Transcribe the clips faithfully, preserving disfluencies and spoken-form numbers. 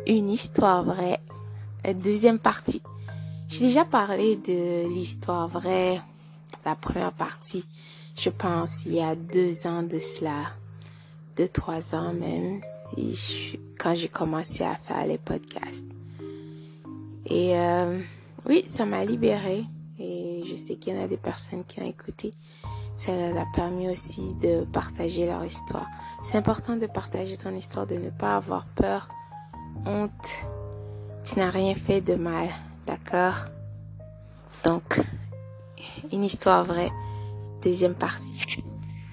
une histoire vraie, deuxième partie. J'ai déjà parlé de l'histoire vraie, la première partie, je pense, il y a deux ans de cela, deux, trois ans même, si je, quand j'ai commencé à faire les podcasts. Et euh, oui, ça m'a libérée et je sais qu'il y en a des personnes qui ont écouté. Ça leur a permis aussi de partager leur histoire. C'est important de partager ton histoire, de ne pas avoir peur, honte. Tu n'as rien fait de mal, d'accord? Donc, une histoire vraie, deuxième partie.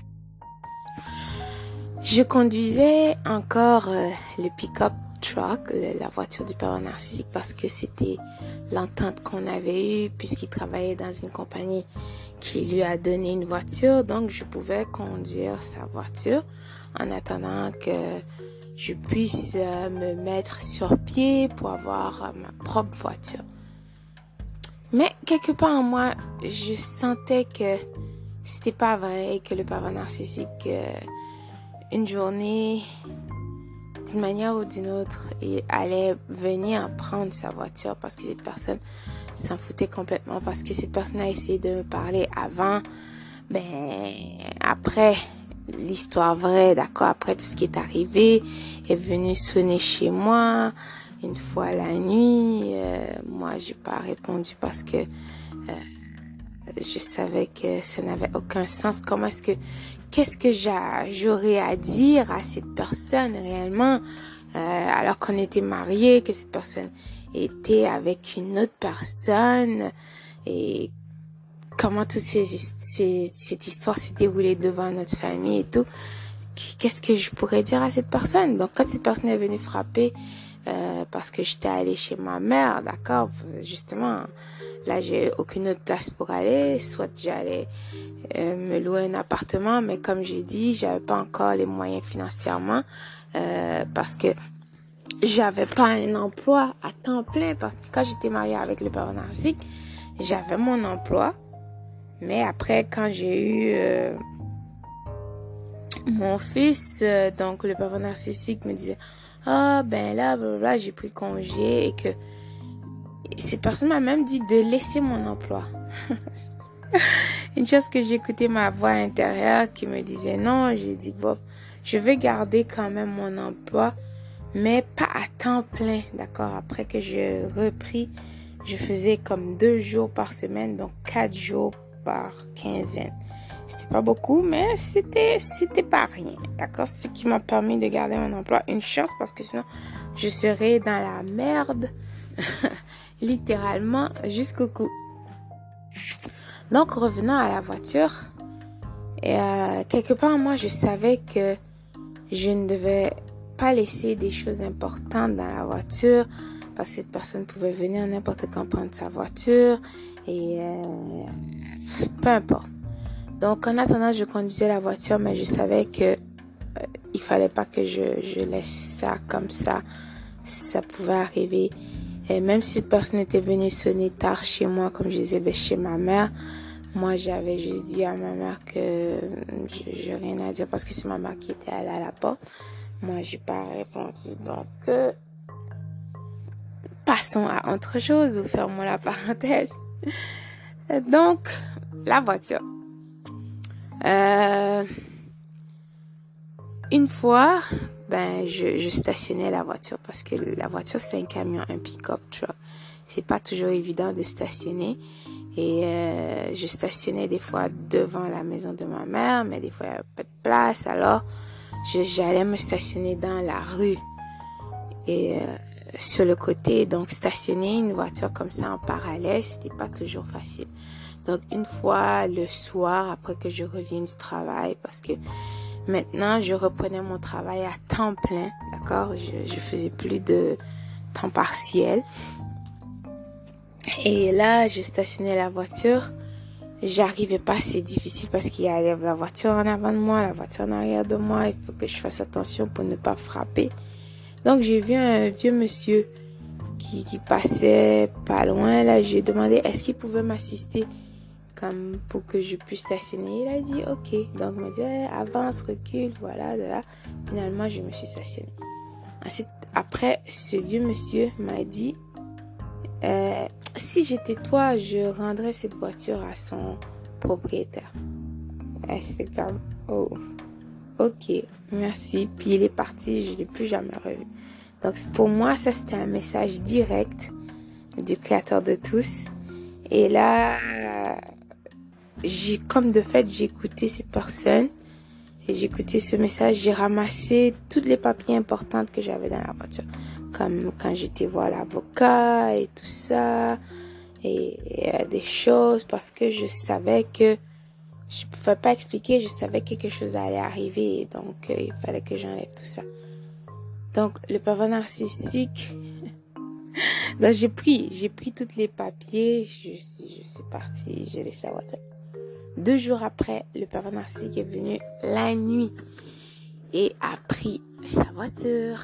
Je conduisais encore euh, le pick-up truck, le, la voiture du pervers narcissique, parce que c'était l'entente qu'on avait eue, puisqu'il travaillait dans une compagnie qui lui a donné une voiture. Donc, je pouvais conduire sa voiture en attendant que je puisse euh, me mettre sur pied pour avoir euh, ma propre voiture. Mais quelque part en moi, je sentais que c'était pas vrai, que le pervers narcissique, euh, une journée, d'une manière ou d'une autre, il allait venir prendre sa voiture parce que cette personne s'en foutait complètement, parce que cette personne a essayé de me parler avant, ben après l'histoire vraie, d'accord, après tout ce qui est arrivé, est venu sonner chez moi une fois la nuit. Euh, moi, j'ai pas répondu parce que euh, je savais que ça n'avait aucun sens. Comment est-ce que, qu'est-ce que j'a, j'aurais à dire à cette personne réellement, euh, alors qu'on était mariés, que cette personne était avec une autre personne, et comment toute ces, ces, cette histoire s'est déroulée devant notre famille et tout. Qu'est-ce que je pourrais dire à cette personne? Donc, quand cette personne est venue frapper, euh, parce que j'étais allée chez ma mère, d'accord, justement, là, j'ai aucune autre place pour aller, soit j'allais euh, me louer un appartement, mais comme j'ai dit, j'avais pas encore les moyens financièrement, euh, parce que j'avais pas un emploi à temps plein, parce que quand j'étais mariée avec le pervers narcissique, j'avais mon emploi, mais après, quand j'ai eu euh, mon fils, euh, donc le pervers narcissique me disait, ah, ben là, blablabla, j'ai pris congé, et que cette personne m'a même dit de laisser mon emploi. Une chose que j'écoutais ma voix intérieure qui me disait non, j'ai dit bof, je vais garder quand même mon emploi, mais pas à temps plein, d'accord. Après que j'ai repris, je faisais comme deux jours par semaine, donc quatre jours par quinzaine. C'était pas beaucoup, mais c'était c'était pas rien, d'accord. C'est ce qui m'a permis de garder mon emploi. Une chance, parce que sinon je serais dans la merde, littéralement jusqu'au cou. Donc, revenant à la voiture, et euh, quelque part, moi, je savais que je ne devais pas laisser des choses importantes dans la voiture, parce que cette personne pouvait venir n'importe quand prendre sa voiture, et euh, peu importe. Donc, en attendant, je conduisais la voiture, mais je savais que euh, il fallait pas que je, je laisse ça comme ça. Ça pouvait arriver. Et même si cette personne était venue sonner tard chez moi, comme je disais, ben, chez ma mère, moi, j'avais juste dit à ma mère que j'ai rien à dire parce que c'est ma mère qui était allée à la porte. Moi, j'ai pas répondu. Donc, euh, passons à autre chose ou fermons la parenthèse. Donc, la voiture. Euh, une fois, ben, je, je stationnais la voiture parce que la voiture, c'est un camion, un pick-up truck. C'est pas toujours évident de stationner. Et euh, je stationnais des fois devant la maison de ma mère, mais des fois il n'y avait pas de place. Alors, je, j'allais me stationner dans la rue et euh, sur le côté. Donc, stationner une voiture comme ça en parallèle, c'était pas toujours facile. Donc, une fois le soir, après que je reviens du travail, parce que maintenant, je reprenais mon travail à temps plein, d'accord? Je, je faisais plus de temps partiel. Et là, je stationnais la voiture. J'arrivais pas, c'est difficile parce qu'il y a la voiture en avant de moi, la voiture en arrière de moi. Il faut que je fasse attention pour ne pas frapper. Donc, j'ai vu un vieux monsieur qui, qui passait pas loin. Là, j'ai demandé est-ce qu'il pouvait m'assister comme pour que je puisse stationner. Il a dit ok. Donc, il m'a dit eh, avance, recule, voilà, de là. Finalement, je me suis stationnée. Ensuite, après, ce vieux monsieur m'a dit, euh, si j'étais toi, je rendrais cette voiture à son propriétaire. Et c'est comme, oh, ok, merci. Puis il est parti, je ne l'ai plus jamais revu. Donc pour moi, ça c'était un message direct du Créateur de tous. Et là, j'ai, comme de fait, j'ai écouté cette personne et j'ai écouté ce message. J'ai ramassé tous les papiers importants que j'avais dans la voiture, comme quand j'étais voir l'avocat et tout ça, et, et euh, des choses, parce que je savais que je ne pouvais pas expliquer, je savais que quelque chose allait arriver, donc euh, il fallait que j'enlève tout ça. Donc le pervers narcissique, donc j'ai pris, j'ai pris tous les papiers, je, je suis partie, j'ai laissé la voiture. Deux jours après, le pervers narcissique est venu la nuit et a pris sa voiture.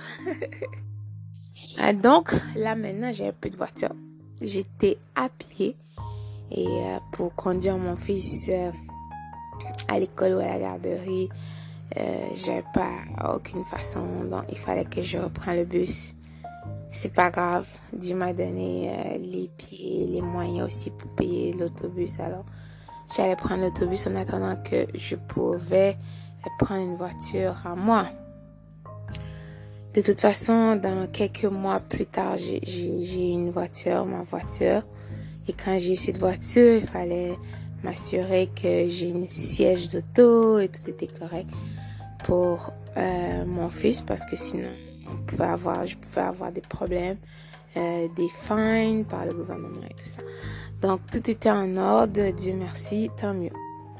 Donc là maintenant, j'avais plus de voiture. J'étais à pied et euh, pour conduire mon fils euh, à l'école ou à la garderie, euh, j'avais pas aucune façon, donc il fallait que je reprenne le bus. C'est pas grave, Dieu m'a donné euh, les pieds, les moyens aussi pour payer l'autobus, alors j'allais prendre l'autobus en attendant que je pouvais prendre une voiture à moi. De toute façon, dans quelques mois plus tard, j'ai, j'ai, j'ai eu une voiture, ma voiture. Et quand j'ai eu cette voiture, il fallait m'assurer que j'ai une siège d'auto et tout était correct pour euh, mon fils, parce que sinon, on pouvait avoir, je pouvais avoir des problèmes, euh, des fines par le gouvernement et tout ça. Donc, tout était en ordre, Dieu merci, tant mieux.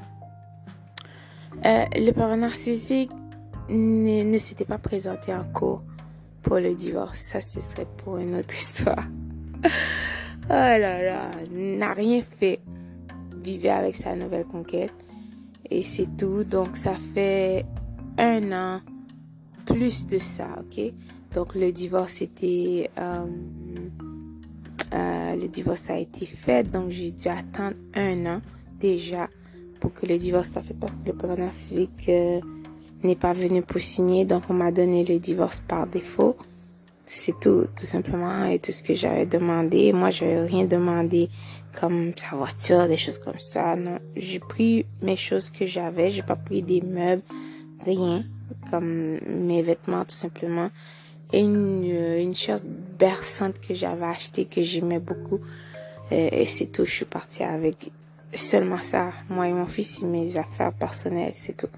Euh, le pervers narcissique ne, ne s'était pas présenté en cours pour le divorce. Ça, ce serait pour une autre histoire. Oh là là, n'a rien fait. Vivait avec sa nouvelle conquête. Et c'est tout. Donc, ça fait un an, plus de ça, ok? Donc, le divorce était... Euh, euh, le divorce a été fait. Donc, j'ai dû attendre un an déjà pour que le divorce soit fait, parce que le pervers narcissique euh, n'est pas venu pour signer. Donc, on m'a donné le divorce par défaut. C'est tout, tout simplement, et tout ce que j'avais demandé. Moi, je n'avais rien demandé comme sa voiture, des choses comme ça. Non, j'ai pris mes choses que j'avais. J'ai pas pris des meubles, rien, comme mes vêtements, tout simplement. Et une, une chose berçante que j'avais achetée, que j'aimais beaucoup. Et, et c'est tout, je suis partie avec seulement ça. Moi et mon fils, et mes affaires personnelles, c'est tout.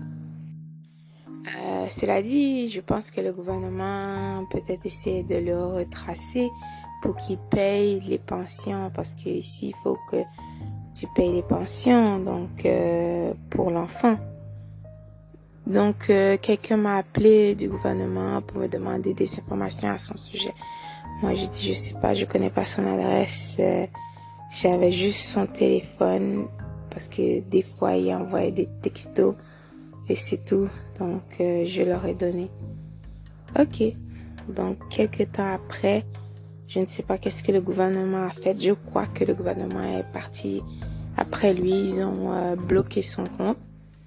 Euh, cela dit, je pense que le gouvernement peut-être essaie de le retracer pour qu'il paye les pensions, parce que ici il faut que tu payes les pensions, donc euh, pour l'enfant. Donc euh, quelqu'un m'a appelé du gouvernement pour me demander des informations à son sujet. Moi j'ai dit je sais pas, je connais pas son adresse, euh, j'avais juste son téléphone, parce que des fois il envoyait des textos et c'est tout. Donc, euh, je leur ai donné. Ok. Donc, quelques temps après, je ne sais pas qu'est-ce que le gouvernement a fait. Je crois que le gouvernement est parti après lui. Ils ont euh, bloqué son compte.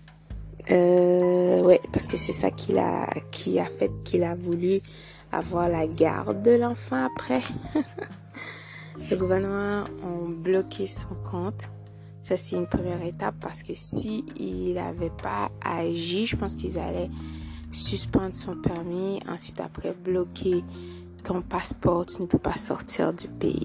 Euh, ouais, parce que c'est ça qu'il a, qui a fait qu'il a voulu avoir la garde de l'enfant après. Le gouvernement a bloqué son compte. Ça, c'est une première étape, parce que si il n'avait pas agi, je pense qu'ils allaient suspendre son permis, ensuite après bloquer ton passeport, tu ne peux pas sortir du pays.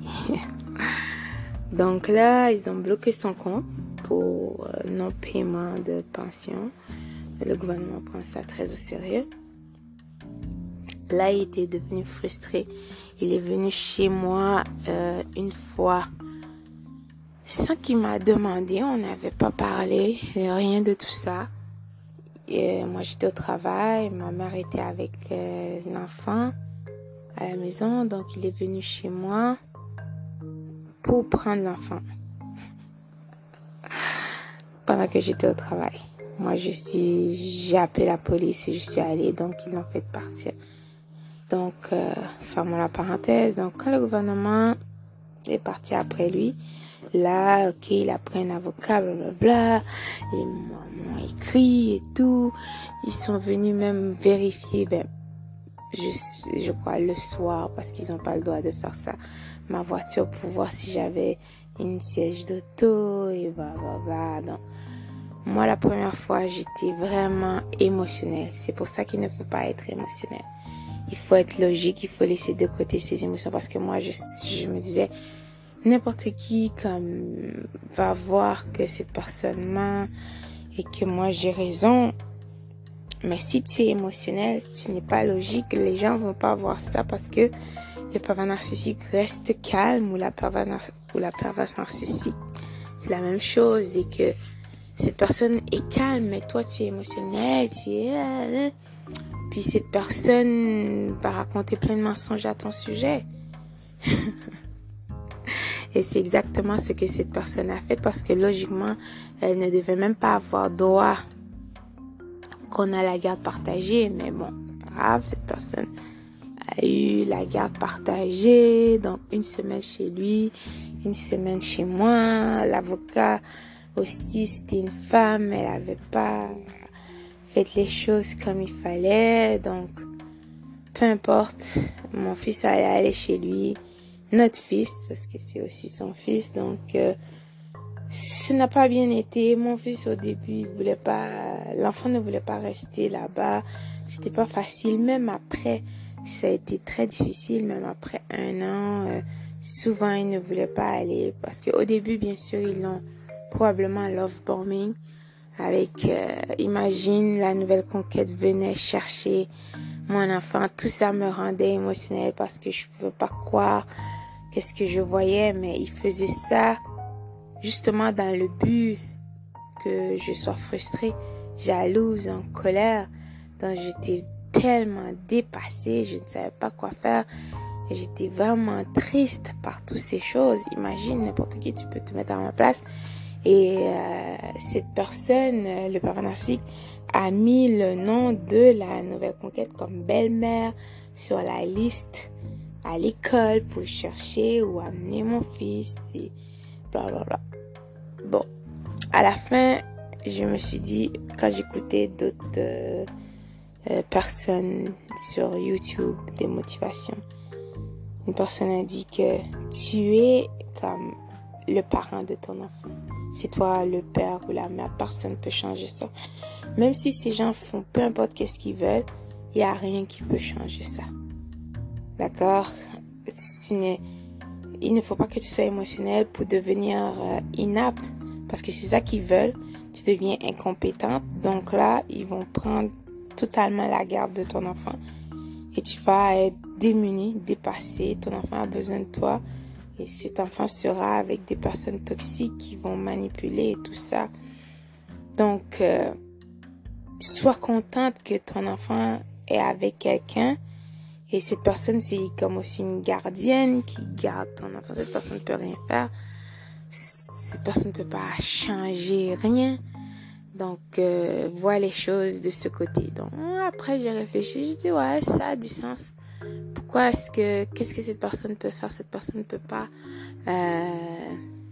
Donc là, ils ont bloqué son compte pour euh, non-paiement de pension. Le gouvernement prend ça très au sérieux. Là, il était devenu frustré. Il est venu chez moi euh, une fois, sans qu'il m'a demandé, on n'avait pas parlé, rien de tout ça. Et moi, j'étais au travail, ma mère était avec euh, l'enfant à la maison, donc il est venu chez moi pour prendre l'enfant pendant que j'étais au travail. Moi, je suis, j'ai appelé la police et je suis allée, donc ils l'ont fait partir. Donc, euh, fermons la parenthèse. Donc, quand le gouvernement est parti après lui, là, ok, il a pris un avocat, blablabla, ils m'ont écrit et tout. Ils sont venus même vérifier, ben, juste, je crois, le soir, parce qu'ils n'ont pas le droit de faire ça, ma voiture pour voir si j'avais une siège d'auto et blablabla. Donc, moi, la première fois, j'étais vraiment émotionnelle. C'est pour ça qu'il ne faut pas être émotionnel. Il faut être logique, il faut laisser de côté ses émotions, parce que moi, je, je me disais, n'importe qui comme va voir que cette personne ment et que moi j'ai raison. Mais si tu es émotionnel, tu n'es pas logique, les gens vont pas voir ça, parce que le pervers narcissique reste calme, ou la pervers nar- ou la perverse narcissique, c'est la même chose, et que cette personne est calme, mais toi tu es émotionnel, tu es... Puis cette personne va raconter plein de mensonges à ton sujet. Et c'est exactement ce que cette personne a fait, parce que logiquement, elle ne devait même pas avoir droit qu'on a la garde partagée. Mais bon, c'est pas grave, cette personne a eu la garde partagée. Donc, une semaine chez lui, une semaine chez moi. L'avocat aussi, c'était une femme, elle avait pas fait les choses comme il fallait. Donc, peu importe, mon fils allait aller chez lui. Notre fils, parce que c'est aussi son fils, donc euh, ça n'a pas bien été. Mon fils au début, il voulait pas, l'enfant ne voulait pas rester là-bas. C'était pas facile, même après, ça a été très difficile, même après un an. Euh, souvent, il ne voulait pas aller, parce que au début, bien sûr, ils l'ont probablement love bombing. Avec, euh, imagine, la nouvelle conquête venait chercher mon enfant. Tout ça me rendait émotionnelle, parce que je pouvais pas croire qu'est-ce que je voyais, mais il faisait ça justement dans le but que je sois frustrée, jalouse, en colère. Donc j'étais tellement dépassée, je ne savais pas quoi faire. Et j'étais vraiment triste par toutes ces choses. Imagine, n'importe qui, tu peux te mettre à ma place. Et euh, cette personne, euh, le pervers narcissique, a mis le nom de la nouvelle conquête comme belle-mère sur la liste à l'école pour chercher ou amener mon fils et blablabla. Bon, à la fin, je me suis dit, quand j'écoutais d'autres euh, euh, personnes sur YouTube, des motivations, une personne a dit que tu es comme le parent de ton enfant. C'est toi le père ou la mère, personne ne peut changer ça. Même si ces gens font peu importe qu'est-ce qu'ils veulent, il n'y a rien qui peut changer ça. D'accord? Il ne faut pas que tu sois émotionnel pour devenir euh, inapte, parce que c'est ça qu'ils veulent. Tu deviens incompétente. Donc là, ils vont prendre totalement la garde de ton enfant et tu vas être démuni, dépassé. Ton enfant a besoin de toi et cet enfant sera avec des personnes toxiques qui vont manipuler et tout ça. Donc, euh, sois contente que ton enfant est avec quelqu'un. Et cette personne, c'est comme aussi une gardienne qui garde ton enfant. Cette personne ne peut rien faire. Cette personne ne peut pas changer rien. Donc, euh, vois les choses de ce côté. Donc, après, j'ai réfléchi. Je dis, ouais, ça a du sens. Pourquoi est-ce que, qu'est-ce que cette personne peut faire? Cette personne ne peut pas euh,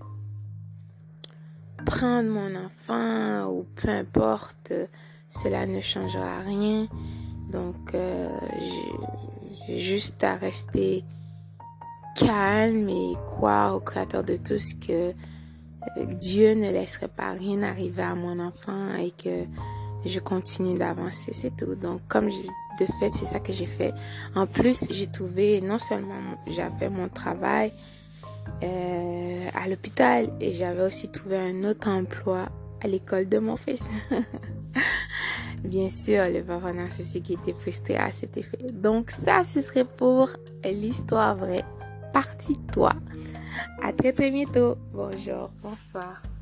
prendre mon enfant ou peu importe. Cela ne changera rien. Donc, euh, j'ai juste à rester calme et croire au Créateur de tous que euh, Dieu ne laisserait pas rien arriver à mon enfant et que je continue d'avancer, c'est tout. Donc, comme j'ai, de fait, c'est ça que j'ai fait. En plus, j'ai trouvé, non seulement j'avais mon travail euh, à l'hôpital, et j'avais aussi trouvé un autre emploi à l'école de mon fils. Bien sûr, le parent narcissique était frustré à cet effet. Donc ça, ce serait pour l'histoire vraie, partie trois. À très très bientôt. Bonjour, bonsoir.